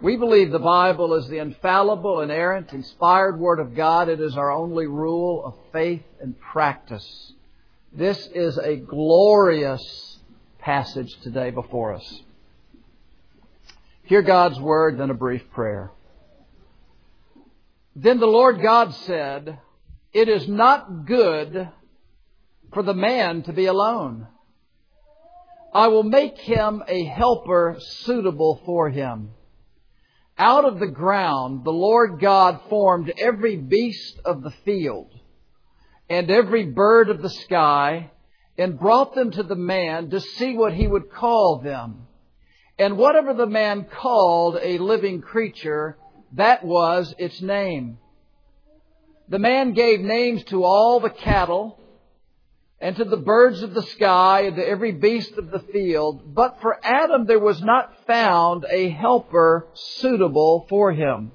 We believe the Bible is the infallible, inerrant, inspired Word of God. It is our only rule of faith and practice. This is a glorious passage today before us. Hear God's Word, then a brief prayer. Then the Lord God said, "It is not good for the man to be alone. I will make him a helper suitable for him." Out of the ground the Lord God formed every beast of the field and every bird of the sky and brought them to the man to see what he would call them. And whatever the man called a living creature, that was its name. The man gave names to all the cattle and to the birds of the sky and to every beast of the field. But for Adam there was not found a helper suitable for him.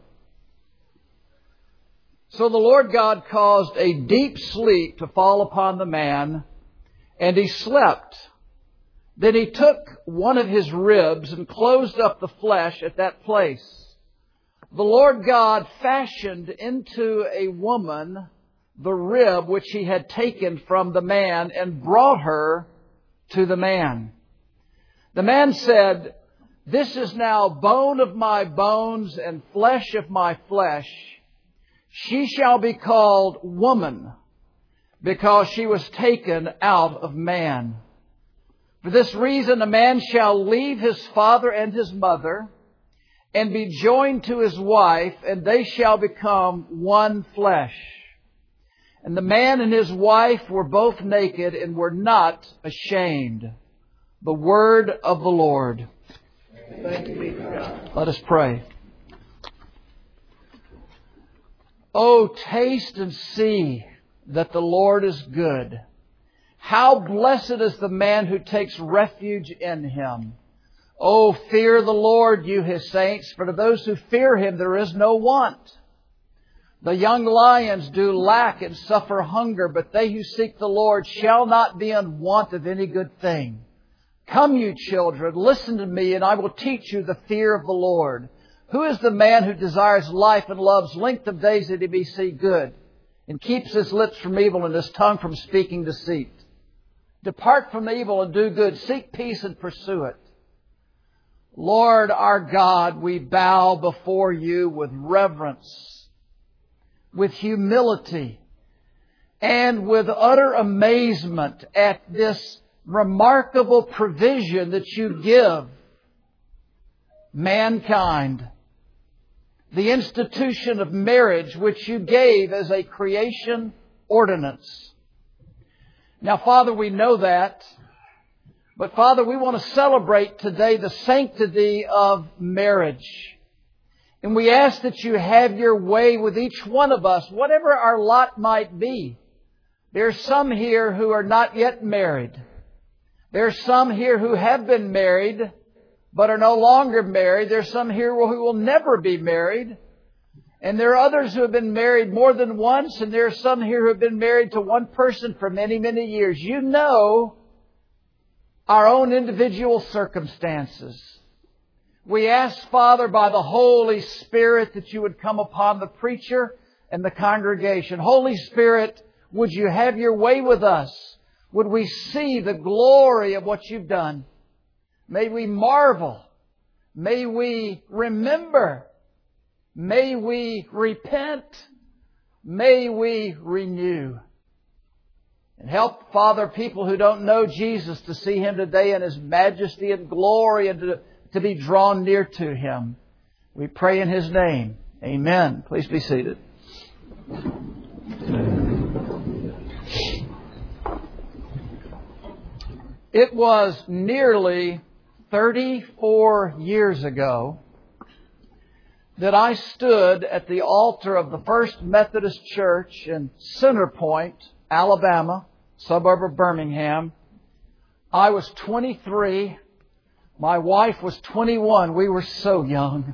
So the Lord God caused a deep sleep to fall upon the man, and he slept. Then he took one of his ribs and closed up the flesh at that place. The Lord God fashioned into a woman the rib which he had taken from the man and brought her to the man. The man said, "This is now bone of my bones and flesh of my flesh. She shall be called woman, because she was taken out of man. For this reason a man shall leave his father and his mother and be joined to his wife, and they shall become one flesh. And the man and his wife were both naked and were not ashamed." The word of the Lord. Thanks be to God. Let us pray. Oh, taste and see that the Lord is good. How blessed is the man who takes refuge in Him. Oh, fear the Lord, you His saints, for to those who fear Him there is no want. The young lions do lack and suffer hunger, but they who seek the Lord shall not be in want of any good thing. Come, you children, listen to me, and I will teach you the fear of the Lord. Who is the man who desires life and loves length of days that he may see good, and keeps his lips from evil and his tongue from speaking deceit? Depart from evil and do good. Seek peace and pursue it. Lord our God, we bow before you with reverence, with humility, and with utter amazement at this remarkable provision that you give mankind. The institution of marriage, which you gave as a creation ordinance. Now, Father, we know that. But, Father, we want to celebrate today the sanctity of marriage. And we ask that you have your way with each one of us, whatever our lot might be. There are some here who are not yet married. There are some here who have been married but are no longer married. There are some here who will never be married. And there are others who have been married more than once. And there are some here who have been married to one person for many, many years. You know our own individual circumstances. We ask, Father, by the Holy Spirit that you would come upon the preacher and the congregation. Holy Spirit, would you have your way with us? Would we see the glory of what you've done? May we marvel. May we remember. May we repent. May we renew. And help, Father, people who don't know Jesus to see Him today in His majesty and glory and to be drawn near to Him. We pray in His name. Amen. Please be seated. It was nearly 34 years ago that I stood at the altar of the First Methodist Church in Center Point, Alabama, suburb of Birmingham. I was 23. My wife was 21. We were so young.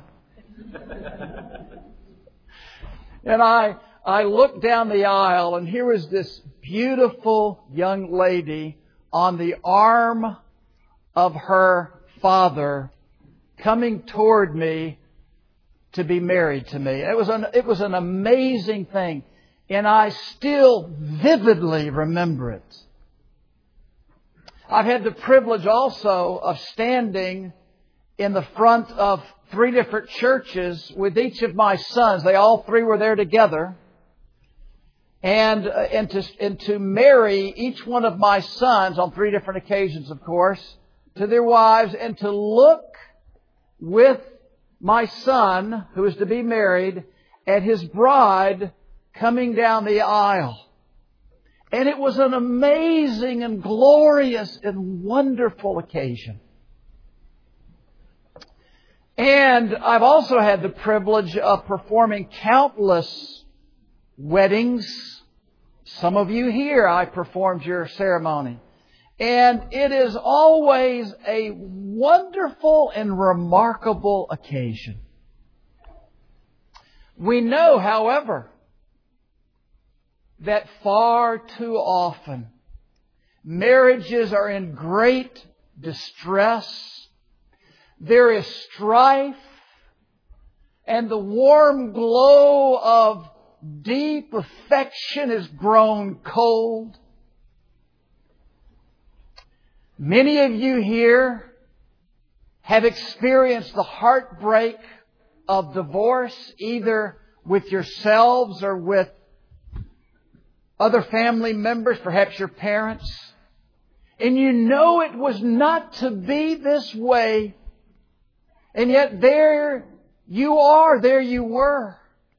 And I looked down the aisle, and here was this beautiful young lady on the arm of her father coming toward me to be married to me. It was an amazing thing. And I still vividly remember it. I've had the privilege also of standing in the front of 3 different churches with each of my sons. They all 3 were there together. And to marry each one of my sons on 3 different occasions, of course, to their wives, and to look with my son, who is to be married, at his bride coming down the aisle. And it was an amazing and glorious and wonderful occasion. And I've also had the privilege of performing countless weddings. Some of you here, I performed your ceremony. And it is always a wonderful and remarkable occasion. We know, however, that far too often marriages are in great distress. There is strife, and the warm glow of deep affection has grown cold. Many of you here have experienced the heartbreak of divorce, either with yourselves or with other family members, perhaps your parents. And you know it was not to be this way. And yet there you are, there you were.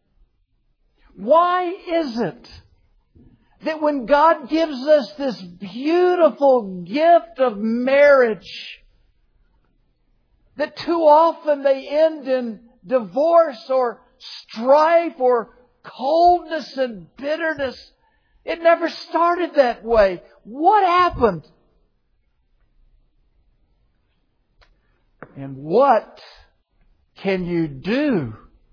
Why is it that when God gives us this beautiful gift of marriage, that too often they end in divorce or strife or coldness and bitterness? It never started that way. What happened? And what can you do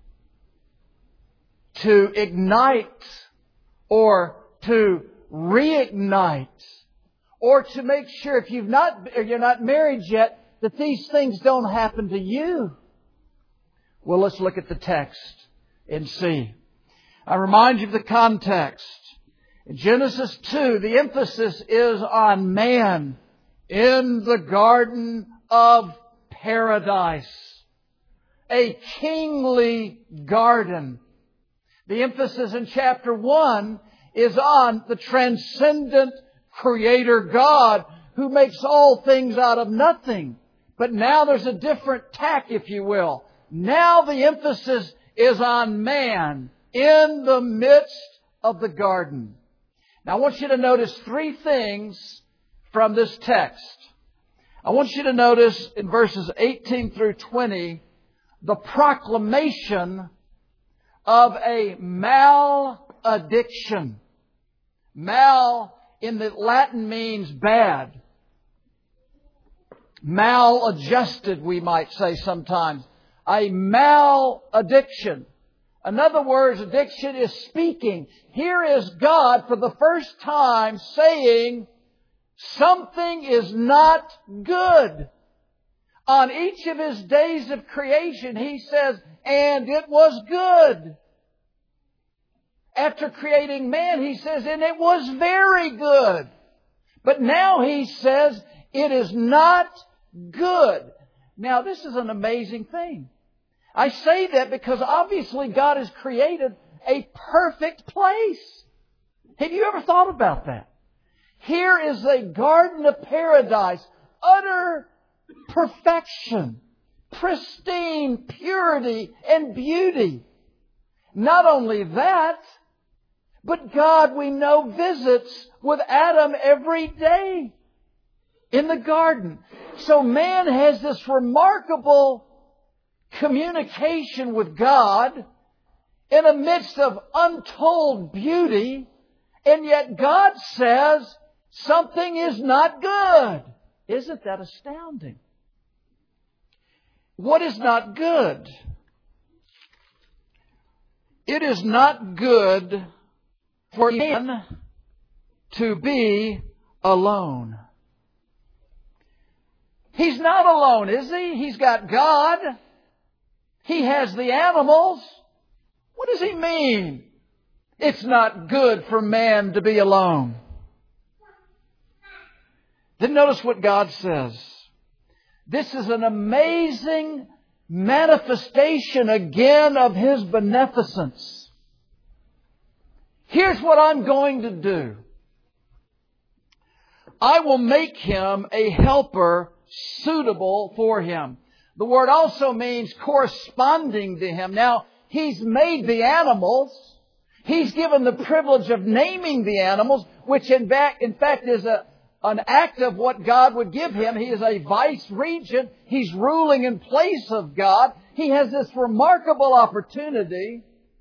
to ignite or to reignite or to make sure if you're not married yet that these things don't happen to you? Well, let's look at the text and see. I remind you of the context. In Genesis 2, the emphasis is on man in the Garden of Paradise. A kingly garden. The emphasis in chapter 1 is on the transcendent Creator God who makes all things out of nothing. But now there's a different tack, if you will. Now the emphasis is on man in the midst of the garden. Now I want you to notice 3 things from this text. I want you to notice in verses 18 through 20 the proclamation of a maleddiction. Mal in the Latin means bad. Maladjusted, we might say sometimes. A maleddiction. In other words, addiction is speaking. Here is God for the first time saying something is not good. On each of His days of creation, He says, and it was good. After creating man, He says, and it was very good. But now He says, it is not good. Now, this is an amazing thing. I say that because obviously God has created a perfect place. Have you ever thought about that? Here is a garden of paradise, utter perfection, pristine purity and beauty. Not only that, but God, we know, visits with Adam every day in the garden. So man has this remarkable communication with God in the midst of untold beauty, and yet God says something is not good. Isn't that astounding? What is not good? It is not good for man to be alone. He's not alone, is he? He's got God. He has the animals. What does He mean? It's not good for man to be alone. Then notice what God says. This is an amazing manifestation again of His beneficence. Here's what I'm going to do. I will make him a helper suitable for him. The word also means corresponding to him. Now, He's made the animals. He's given the privilege of naming the animals, which in fact is an act of what God would give him. He is a vice regent. He's ruling in place of God. He has this remarkable opportunity.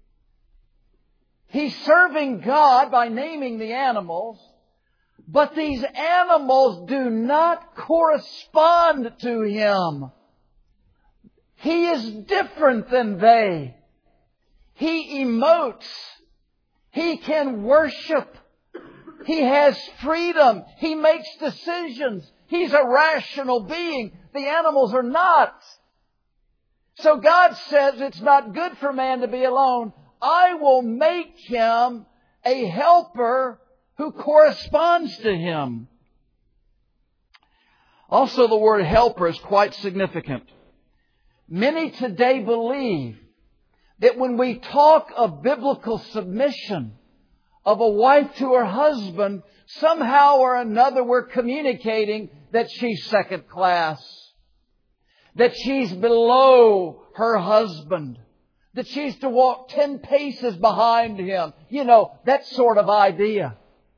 He's serving God by naming the animals. But these animals do not correspond to Him. He is different than they. He emotes. He can worship. He has freedom. He makes decisions. He's a rational being. The animals are not. So God says it's not good for man to be alone. I will make him a helper who corresponds to him. Also, the word helper is quite significant. Many today believe that when we talk of biblical submission of a wife to her husband, somehow or another we're communicating that she's second class, that she's below her husband, that she's to walk 10 paces behind him. You know, that sort of idea.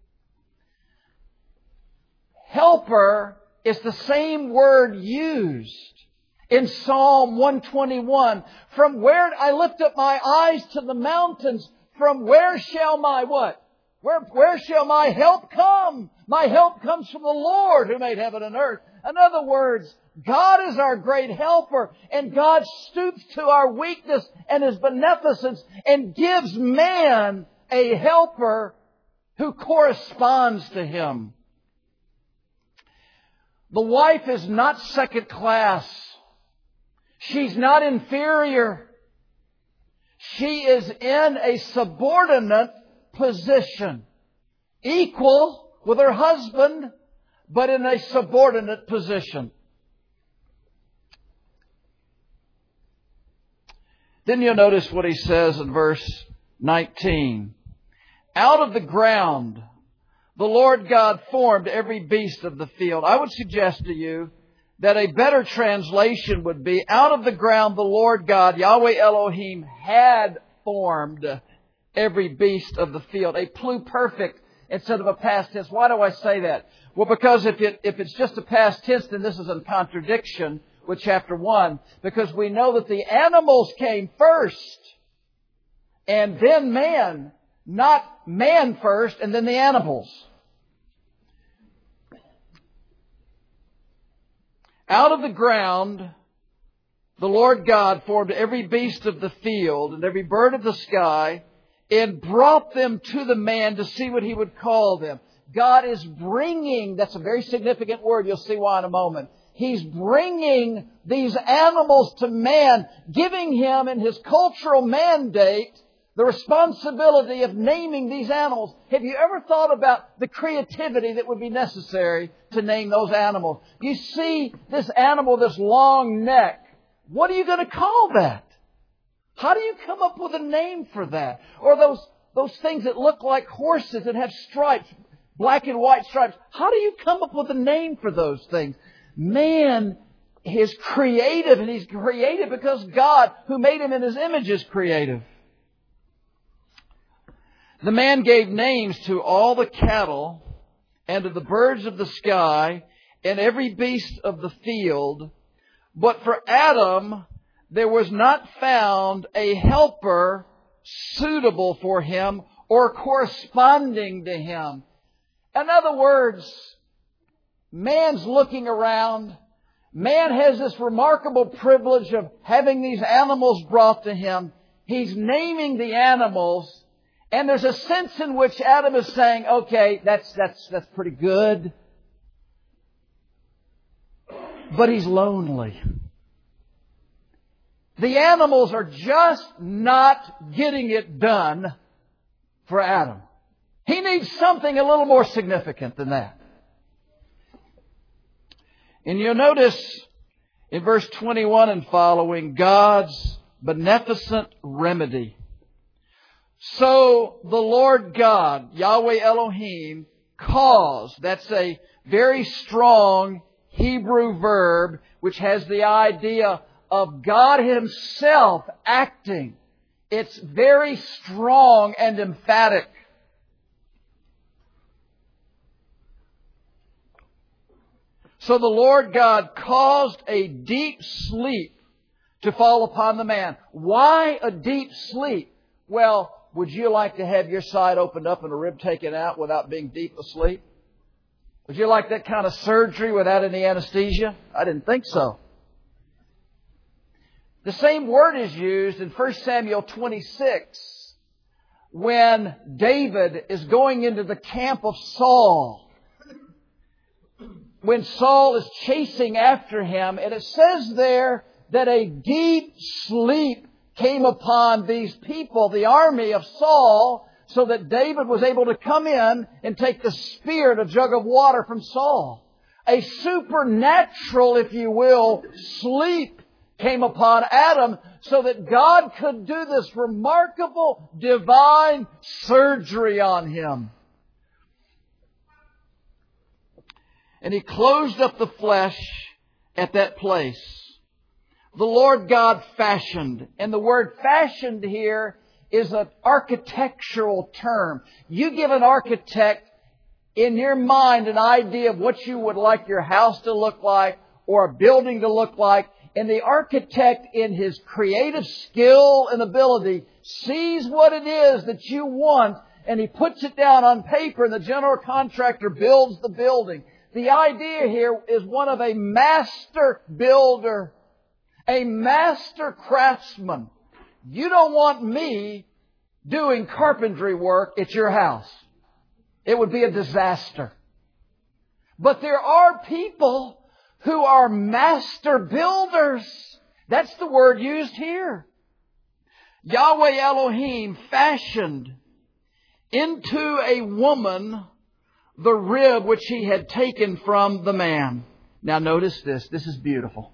Helper is the same word used in Psalm 121. From where I lift up my eyes to the mountains, from where shall my what? Where shall my help come? My help comes from the Lord who made heaven and earth. In other words, God is our great helper, and God stoops to our weakness and His beneficence and gives man a helper who corresponds to him. The wife is not second class. She's not inferior. She is in a subordinate position, equal with her husband, but in a subordinate position. Then you'll notice what he says in verse 19. Out of the ground, the Lord God formed every beast of the field. I would suggest to you that a better translation would be, out of the ground the Lord God, Yahweh Elohim, had formed every beast of the field. A pluperfect instead of a past tense. Why do I say that? Well, because if it's just a past tense, then this is in contradiction with chapter 1. Because we know that the animals came first and then man, not man first and then the animals. Out of the ground, the Lord God formed every beast of the field and every bird of the sky and brought them to the man to see what he would call them. God is bringing, that's a very significant word, you'll see why in a moment. He's bringing these animals to man, giving him in his cultural mandate the responsibility of naming these animals. Have you ever thought about the creativity that would be necessary to name those animals? You see this animal, this long neck. What are you going to call that? How do you come up with a name for that? Or those things that look like horses and have stripes, black and white stripes. How do you come up with a name for those things? Man is creative, and He's creative because God, who made him in His image, is creative. The man gave names to all the cattle and to the birds of the sky and every beast of the field. But for Adam, there was not found a helper suitable for him or corresponding to him. In other words, man's looking around. Man has this remarkable privilege of having these animals brought to him. He's naming the animals. And there's a sense in which Adam is saying, okay, that's pretty good. But he's lonely. The animals are just not getting it done for Adam. He needs something a little more significant than that. And you'll notice in verse 21 and following, God's beneficent remedy. So the Lord God, Yahweh Elohim, caused, that's a very strong Hebrew verb which has the idea of God Himself acting. It's very strong and emphatic. So the Lord God caused a deep sleep to fall upon the man. Why a deep sleep? Well, would you like to have your side opened up and a rib taken out without being deep asleep? Would you like that kind of surgery without any anesthesia? I didn't think so. The same word is used in 1 Samuel 26 when David is going into the camp of Saul. When Saul is chasing after him, and it says there that a deep sleep came upon these people, the army of Saul, so that David was able to come in and take the spear and a jug of water from Saul. A supernatural, if you will, sleep came upon Adam so that God could do this remarkable divine surgery on him. And He closed up the flesh at that place. The Lord God fashioned. And the word fashioned here is an architectural term. You give an architect in your mind an idea of what you would like your house to look like or a building to look like. And the architect, in his creative skill and ability, sees what it is that you want, and he puts it down on paper, and the general contractor builds the building. The idea here is one of a master builder, a master craftsman. You don't want me doing carpentry work at your house. It would be a disaster. But there are people who are master builders. That's the word used here. Yahweh Elohim fashioned into a woman the rib which He had taken from the man. Now notice this. This is beautiful.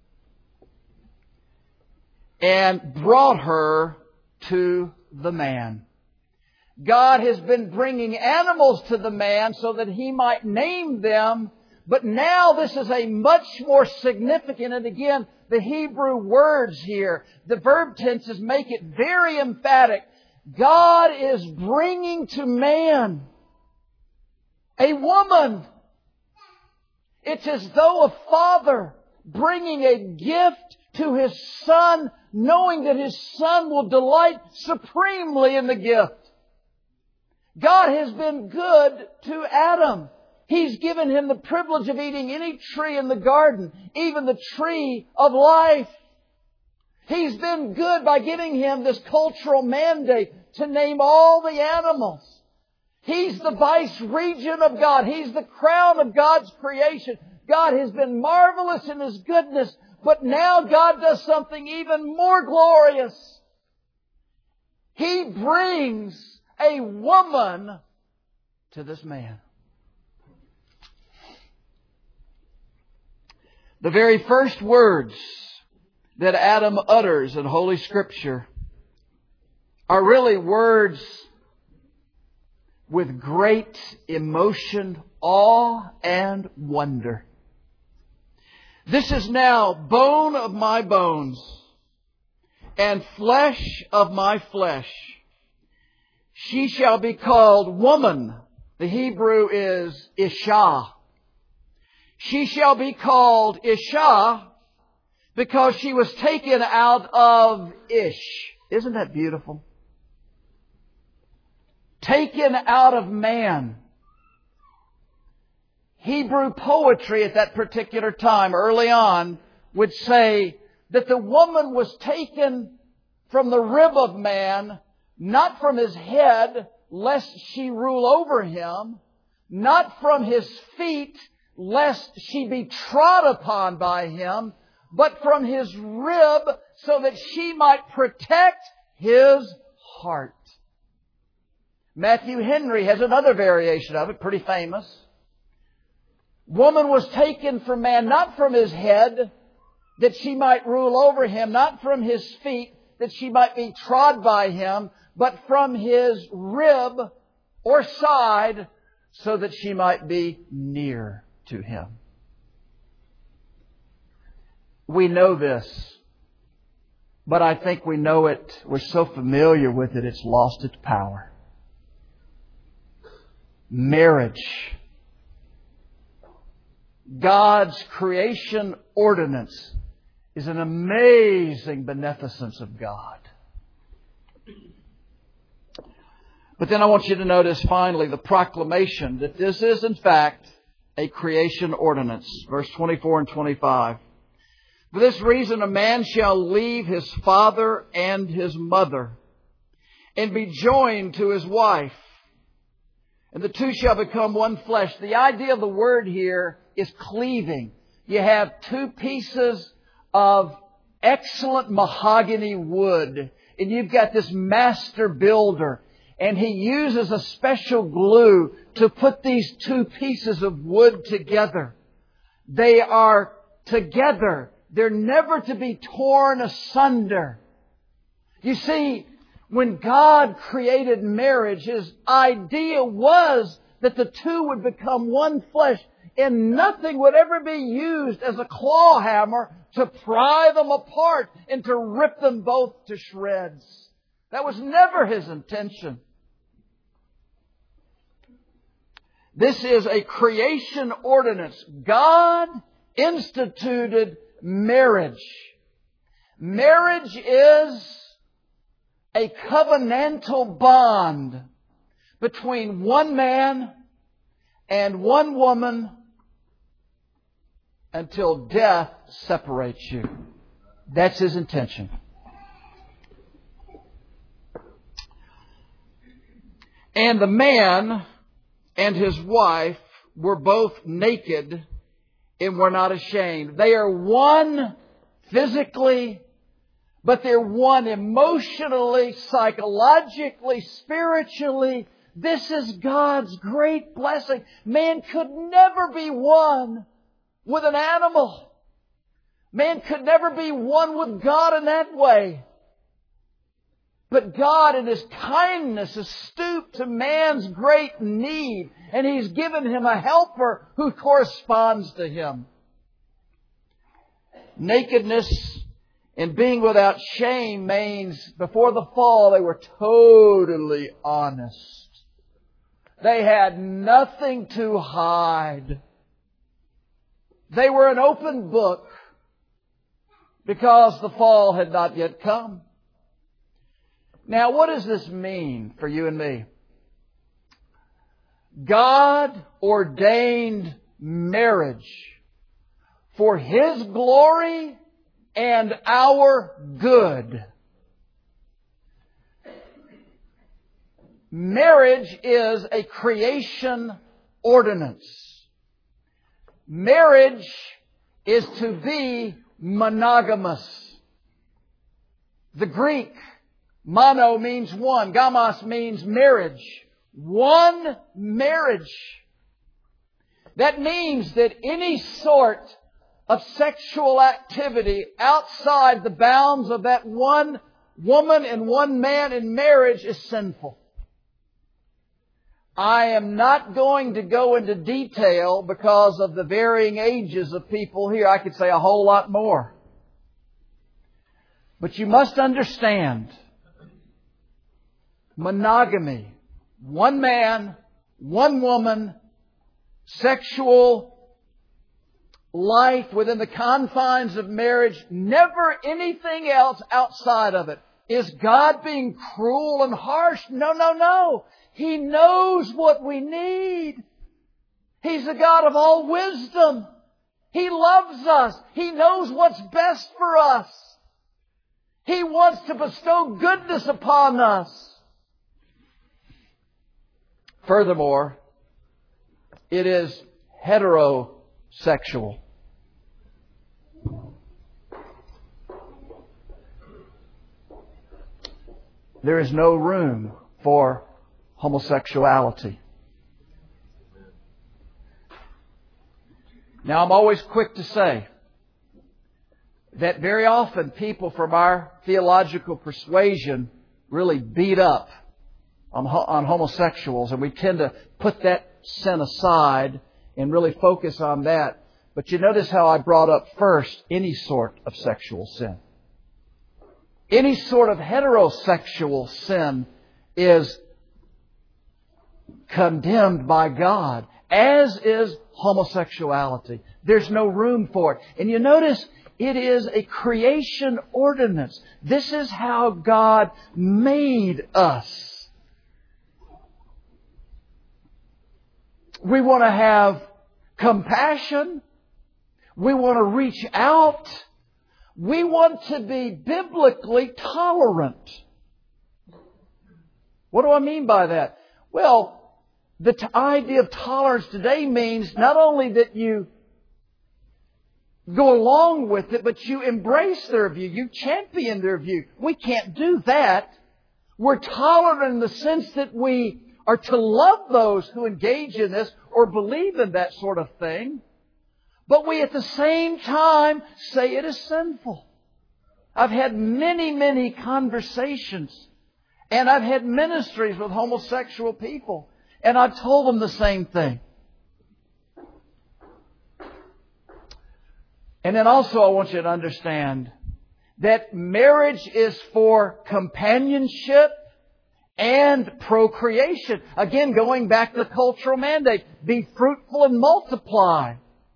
And brought her to the man. God has been bringing animals to the man so that he might name them. But now this is a much more significant, and again, the Hebrew words here, the verb tenses make it very emphatic. God is bringing to man a woman. It's as though a father bringing a gift to his son, knowing that his son will delight supremely in the gift. God has been good to Adam. He's given him the privilege of eating any tree in the garden, even the tree of life. He's been good by giving him this cultural mandate to name all the animals. He's the vice regent of God. He's the crown of God's creation. God has been marvelous in His goodness, but now God does something even more glorious. He brings a woman to this man. The very first words that Adam utters in Holy Scripture are really words with great emotion, awe, and wonder. This is now bone of my bones and flesh of my flesh. She shall be called woman. The Hebrew is Isha. She shall be called Isha because she was taken out of Ish. Isn't that beautiful? Taken out of man. Hebrew poetry at that particular time, early on, would say that the woman was taken from the rib of man, not from his head, lest she rule over him, not from his feet, lest she be trod upon by him, but from his rib, so that she might protect his heart. Matthew Henry has another variation of it, pretty famous. Woman was taken from man, not from his head, that she might rule over him, not from his feet, that she might be trod by him, but from his rib or side, so that she might be near to him. We know this, but I think we know it, we're so familiar with it, it's lost its power. Marriage. God's creation ordinance is an amazing beneficence of God. But then I want you to notice finally the proclamation that this is in fact a creation ordinance. Verse 24 and 25. For this reason a man shall leave his father and his mother and be joined to his wife, and the two shall become one flesh. The idea of the word here is cleaving. You have two pieces of excellent mahogany wood, and you've got this master builder, and he uses a special glue to put these two pieces of wood together. They are together. They're never to be torn asunder. You see, when God created marriage, His idea was that the two would become one flesh, and nothing would ever be used as a claw hammer to pry them apart and to rip them both to shreds. That was never His intention. This is a creation ordinance. God instituted marriage. Marriage is a covenantal bond between one man and one woman until death separates you. That's His intention. And the man and his wife were both naked and were not ashamed. They are one physically, but they're one emotionally, psychologically, spiritually. This is God's great blessing. Man could never be one with an animal. Man could never be one with God in that way. But God in His kindness has stooped to man's great need, and He's given him a helper who corresponds to him. Nakedness and being without shame means before the fall they were totally honest. They had nothing to hide. They were an open book because the fall had not yet come. Now, what does this mean for you and me? God ordained marriage for His glory and our good. Marriage is a creation ordinance. Marriage is to be monogamous. The Greek mono means one. Gamos means marriage. One marriage. That means that any sort of sexual activity outside the bounds of that one woman and one man in marriage is sinful. I am not going to go into detail because of the varying ages of people here. I could say a whole lot more. But you must understand, monogamy, one man, one woman, sexual life within the confines of marriage, never anything else outside of it. Is God being cruel and harsh? No, no, no. He knows what we need. He's the God of all wisdom. He loves us. He knows what's best for us. He wants to bestow goodness upon us. Furthermore, it is heterosexual. there is no room for homosexuality. Now, I'm always quick to say that very often people from our theological persuasion really beat up on homosexuals, and we tend to put that sin aside and really focus on that. But you notice how I brought up first any sort of sexual sin. Any sort of heterosexual sin is condemned by God, as is homosexuality. There's no room for it. And you notice it is a creation ordinance. This is how God made us. We want to have compassion. We want to reach out. We want to be biblically tolerant. What do I mean by that? Well, the idea of tolerance today means not only that you go along with it, but you embrace their view. You champion their view. We can't do that. We're tolerant in the sense that we are to love those who engage in this or believe in that sort of thing. But we at the same time say it is sinful. I've had many conversations, and I've had ministries with homosexual people, and I've told them the same thing. And then also I want you to understand that marriage is for companionship and procreation. Again, going back to the cultural mandate, be fruitful and multiply.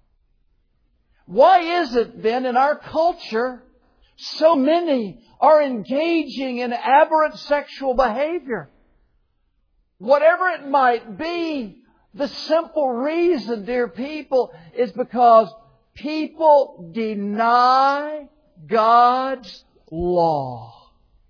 Why is it then in our culture so many are engaging in aberrant sexual behavior? Whatever it might be, the simple reason, dear people, is because people deny God's law.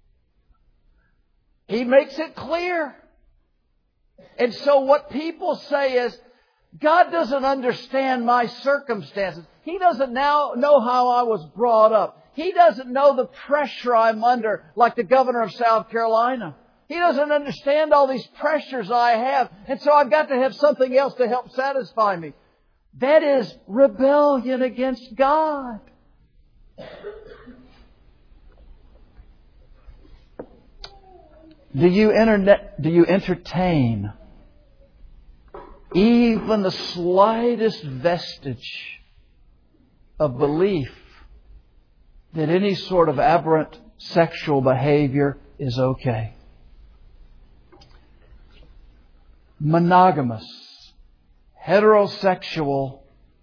He makes it clear. And so what people say is, God doesn't understand my circumstances. He doesn't now know how I was brought up. He doesn't know the pressure I'm under, like the governor of South Carolina. He doesn't understand all these pressures I have. And so I've got to have something else to help satisfy me. That is rebellion against God. Do you entertain even the slightest vestige of belief that any sort of aberrant sexual behavior is okay? Monogamous, heterosexual,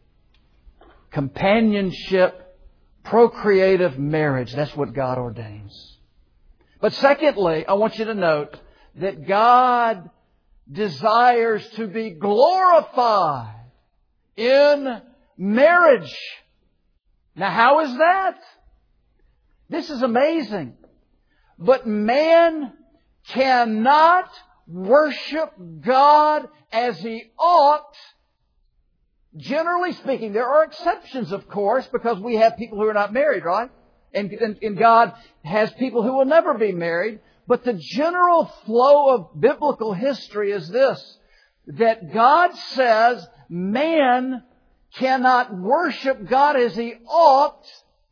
companionship, procreative marriage. That's what God ordains. But secondly, I want you to note that God desires to be glorified in marriage. Now, how is that? This is amazing. But man cannot worship God as he ought. Generally speaking, there are exceptions, of course, because we have people who are not married, right? And God has people who will never be married. But the general flow of biblical history is this, that God says man cannot worship God as he ought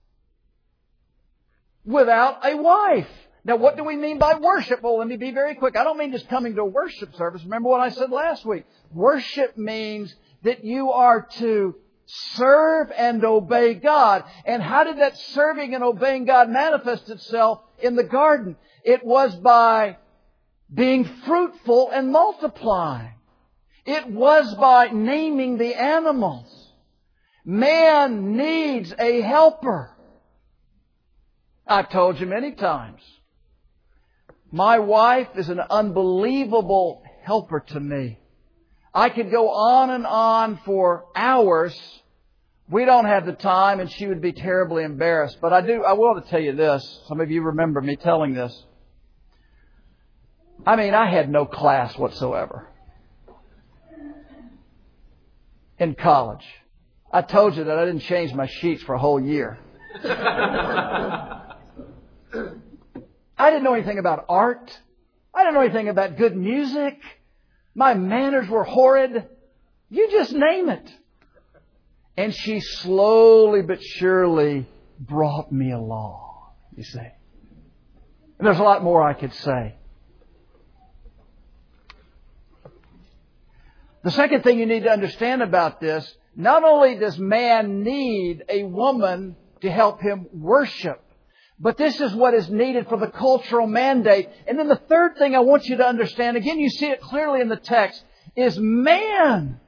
without a wife. Now, what do we mean by worship? Well, let me be very quick. I don't mean just coming to a worship service. Remember what I said last week. Worship means that you are to serve and obey God. And how did that serving and obeying God manifest itself in the garden? It was by being fruitful and multiplying. It was by naming the animals. Man needs a helper. I've told you many times. My wife is an unbelievable helper to me. I could go on and on for hours. We don't have the time, and she would be terribly embarrassed. But I will tell you this. Some of you remember me telling this. I mean, I had no class whatsoever in college. I told you that I didn't change my sheets for a whole year. I didn't know anything about art. I didn't know anything about good music. My manners were horrid. You just name it. And she slowly but surely brought me along, you see. And there's a lot more I could say. The second thing you need to understand about this, not only does man need a woman to help him worship, but this is what is needed for the cultural mandate. And then the third thing I want you to understand, again, you see it clearly in the text, is man.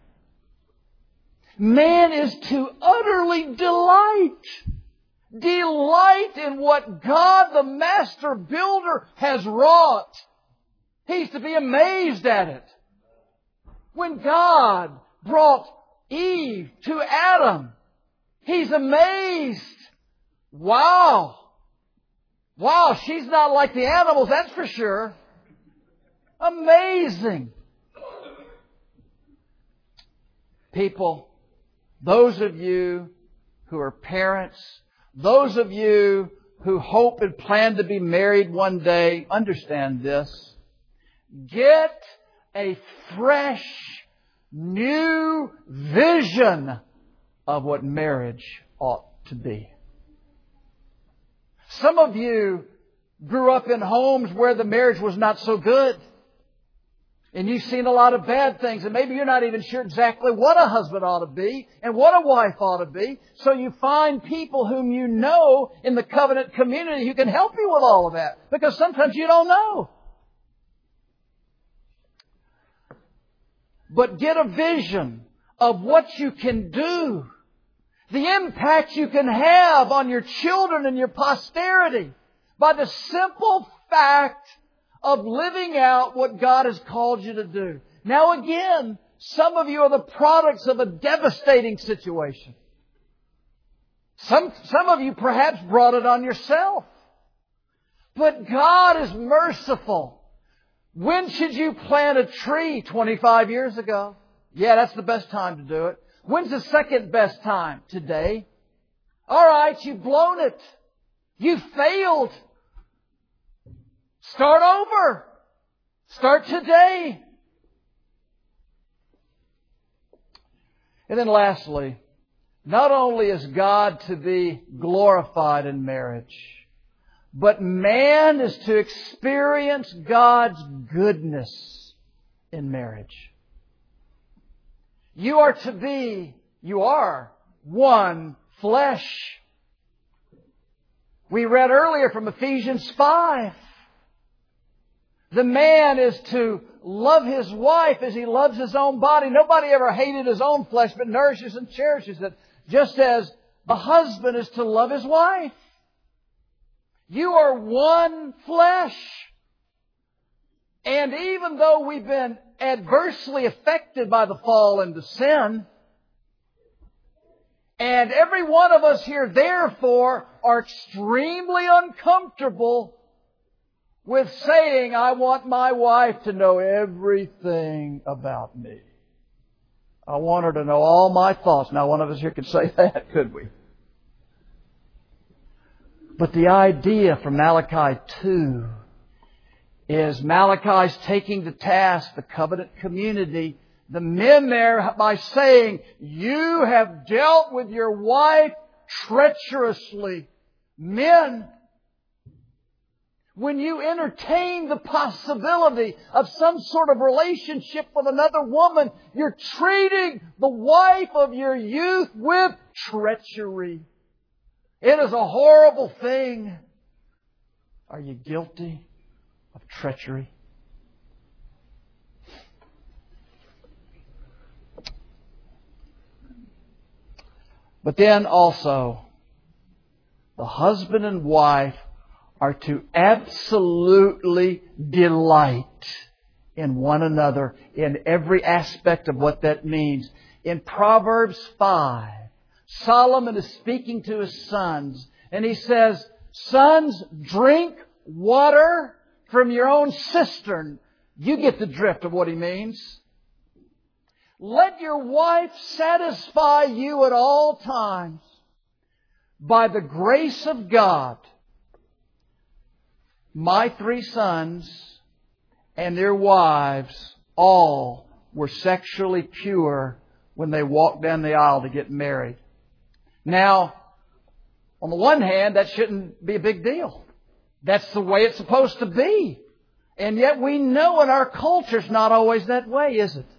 Man is to utterly delight. Delight in what God, the master builder, has wrought. He's to be amazed at it. When God brought Eve to Adam, He's amazed. Wow. Wow, she's not like the animals, that's for sure. Amazing. People, those of you who are parents, those of you who hope and plan to be married one day, understand this. Get a fresh, new vision of what marriage ought to be. Some of you grew up in homes where the marriage was not so good. And you've seen a lot of bad things. And maybe you're not even sure exactly what a husband ought to be and what a wife ought to be. So you find people whom you know in the covenant community who can help you with all of that. Because sometimes you don't know. But get a vision of what you can do. The impact you can have on your children and your posterity by the simple fact of living out what God has called you to do. Now again, some of you are the products of a devastating situation. Some of you perhaps brought it on yourself. But God is merciful. When should you plant a tree? 25 years ago? Yeah, that's the best time to do it. When's the second best time? Today. All right, you've blown it. You've failed. Start over. Start today. And then lastly, not only is God to be glorified in marriage, but man is to experience God's goodness in marriage. You are one flesh. We read earlier from Ephesians 5. The man is to love his wife as he loves his own body. Nobody ever hated his own flesh, but nourishes and cherishes it. Just as a husband is to love his wife. You are one flesh. And even though we've been adversely affected by the fall into sin, and every one of us here, therefore, are extremely uncomfortable with saying, I want my wife to know everything about me. I want her to know all my thoughts. Now, one of us here could say that, could we? But the idea from Malachi 2 is Malachi's taking to task the covenant community, the men there, by saying, you have dealt with your wife treacherously. Men, when you entertain the possibility of some sort of relationship with another woman, you're treating the wife of your youth with treachery. It is a horrible thing. Are you guilty of treachery? But then also, the husband and wife are to absolutely delight in one another in every aspect of what that means. In Proverbs 5, Solomon is speaking to his sons, and he says, sons, drink water from your own cistern. You get the drift of what he means. Let your wife satisfy you at all times by the grace of God. My 3 sons and their wives all were sexually pure when they walked down the aisle to get married. Now, on the one hand, that shouldn't be a big deal. That's the way it's supposed to be. And yet we know in our culture it's not always that way, is it?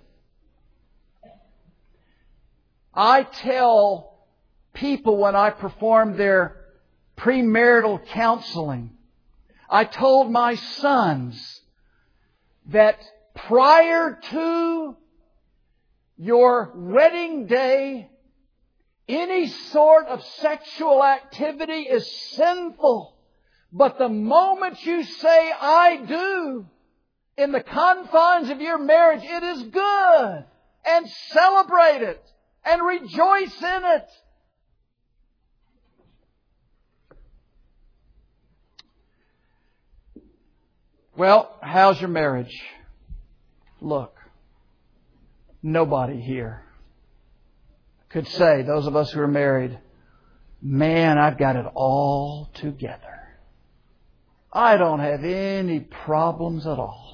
I tell people when I perform their premarital counseling, I told my sons that prior to your wedding day, any sort of sexual activity is sinful. But the moment you say, I do, in the confines of your marriage, it is good. And celebrate it. And rejoice in it. Well, how's your marriage? Look, nobody here could say, those of us who are married, man, I've got it all together. I don't have any problems at all.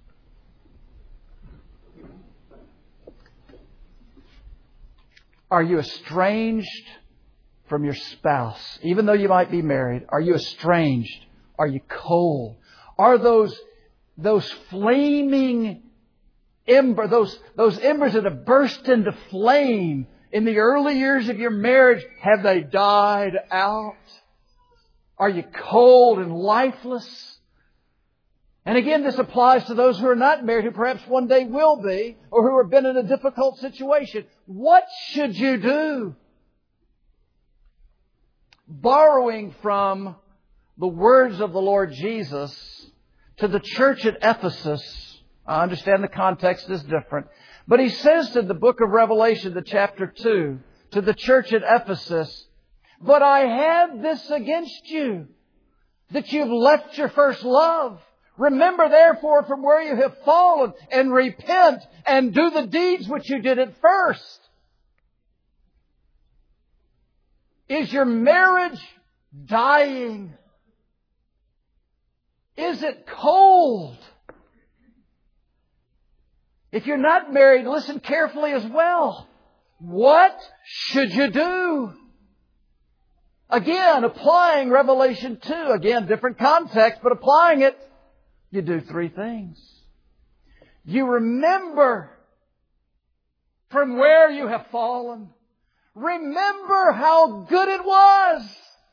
Are you estranged from your spouse? Even though you might be married, are you estranged? Are you cold? Are those flaming embers, those embers that have burst into flame in the early years of your marriage, have they died out? Are you cold and lifeless? And again, this applies to those who are not married, who perhaps one day will be, or who have been in a difficult situation. What should you do? Borrowing from the words of the Lord Jesus to the church at Ephesus, I understand the context is different, but He says in the book of Revelation, the chapter 2, to the church at Ephesus, but I have this against you, that you've left your first love. Remember therefore from where you have fallen, and repent, and do the deeds which you did at first. Is your marriage dying? Is it cold? If you're not married, listen carefully as well. What should you do? Again, applying Revelation 2. Again, different context, but applying it, you do 3 things. You remember from where you have fallen. Remember how good it was.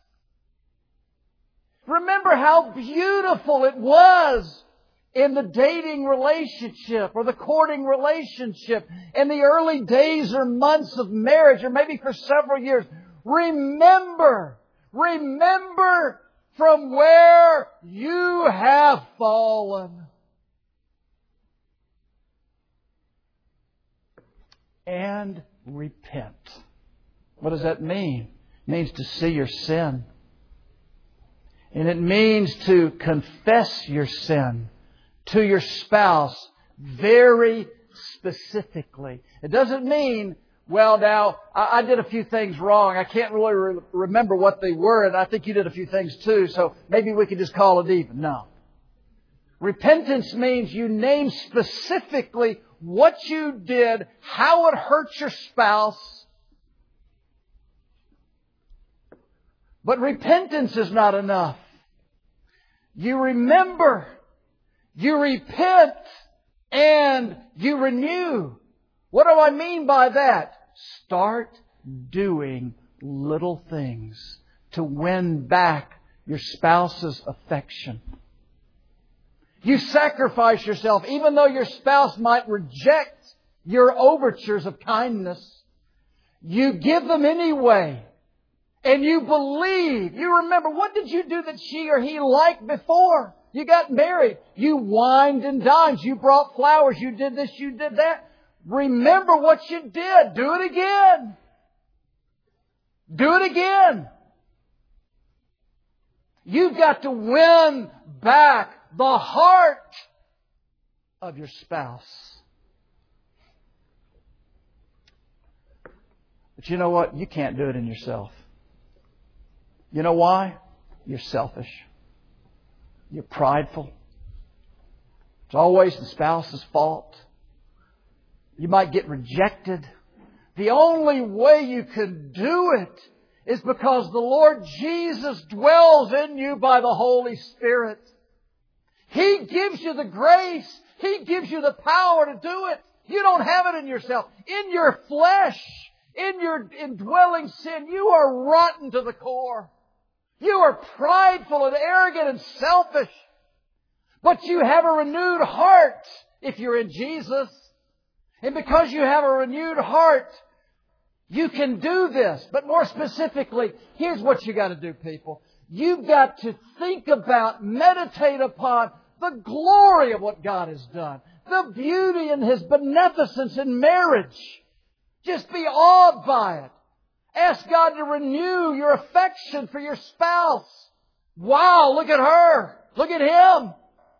Remember how beautiful it was in the dating relationship or the courting relationship, in the early days or months of marriage, or maybe for several years. Remember from where you have fallen. And repent. What does that mean? It means to see your sin. And it means to confess your sin to your spouse very specifically. It doesn't mean, well, now, I did a few things wrong. I can't really remember what they were, and I think you did a few things too, so maybe we can just call it even. No. Repentance means you name specifically what you did, how it hurt your spouse. But repentance is not enough. You remember, you repent, and you renew. What do I mean by that? Start doing little things to win back your spouse's affection. You sacrifice yourself, even though your spouse might reject your overtures of kindness. You give them anyway. And you believe. You remember, what did you do that she or he liked before you got married? You wined and dined. You brought flowers. You did this, you did that. Remember what you did. Do it again. Do it again. You've got to win back the heart of your spouse. But you know what? You can't do it in yourself. You know why? You're selfish. You're prideful. It's always the spouse's fault. You might get rejected. The only way you can do it is because the Lord Jesus dwells in you by the Holy Spirit. He gives you the grace. He gives you the power to do it. You don't have it in yourself. In your flesh, in your indwelling sin, you are rotten to the core. You are prideful and arrogant and selfish. But you have a renewed heart if you're in Jesus. And because you have a renewed heart, you can do this. But more specifically, here's what you got to do, people. You've got to think about, meditate upon the glory of what God has done. The beauty and His beneficence in marriage. Just be awed by it. Ask God to renew your affection for your spouse. Wow, look at her. Look at him.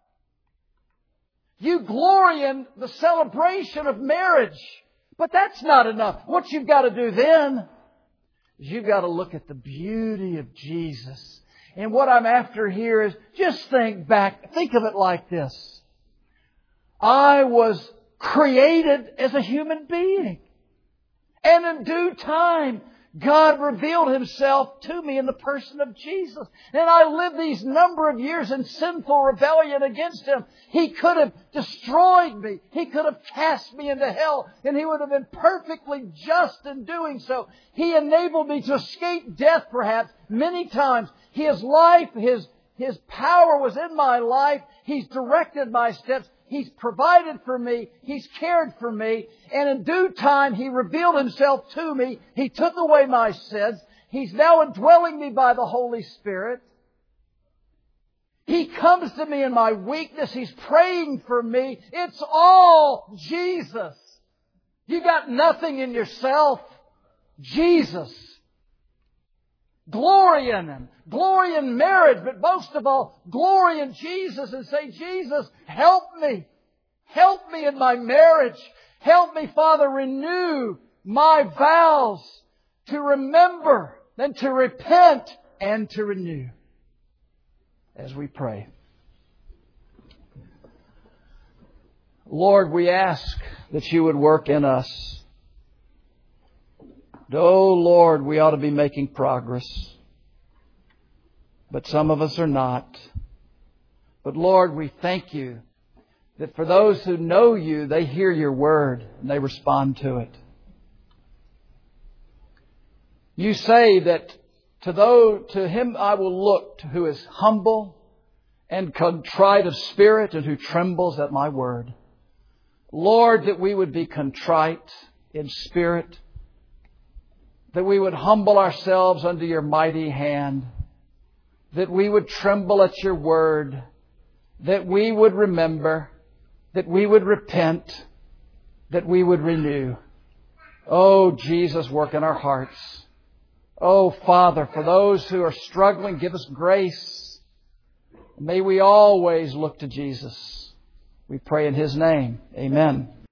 You glory in the celebration of marriage. But that's not enough. What you've got to do then is you've got to look at the beauty of Jesus. And what I'm after here is just think back. Think of it like this. I was created as a human being. And in due time, God revealed Himself to me in the person of Jesus. And I lived these number of years in sinful rebellion against Him. He could have destroyed me. He could have cast me into hell. And He would have been perfectly just in doing so. He enabled me to escape death perhaps many times. His life, His power was in my life. He's directed my steps. He's provided for me. He's cared for me. And in due time, He revealed Himself to me. He took away my sins. He's now indwelling me by the Holy Spirit. He comes to me in my weakness. He's praying for me. It's all Jesus. You got nothing in yourself. Jesus. Glory in Him. Glory in marriage. But most of all, glory in Jesus and say, Jesus, help me. Help me in my marriage. Help me, Father, renew my vows to remember and to repent and to renew. As we pray. Lord, we ask that You would work in us. Oh, Lord, we ought to be making progress. But some of us are not. But Lord, we thank You that for those who know You, they hear Your word and they respond to it. You say that to him I will look who is humble and contrite of spirit and who trembles at My word. Lord, that we would be contrite in spirit, that we would humble ourselves under Your mighty hand, that we would tremble at Your word, that we would remember, that we would repent, that we would renew. Oh, Jesus, work in our hearts. Oh, Father, for those who are struggling, give us grace. May we always look to Jesus. We pray in His name. Amen.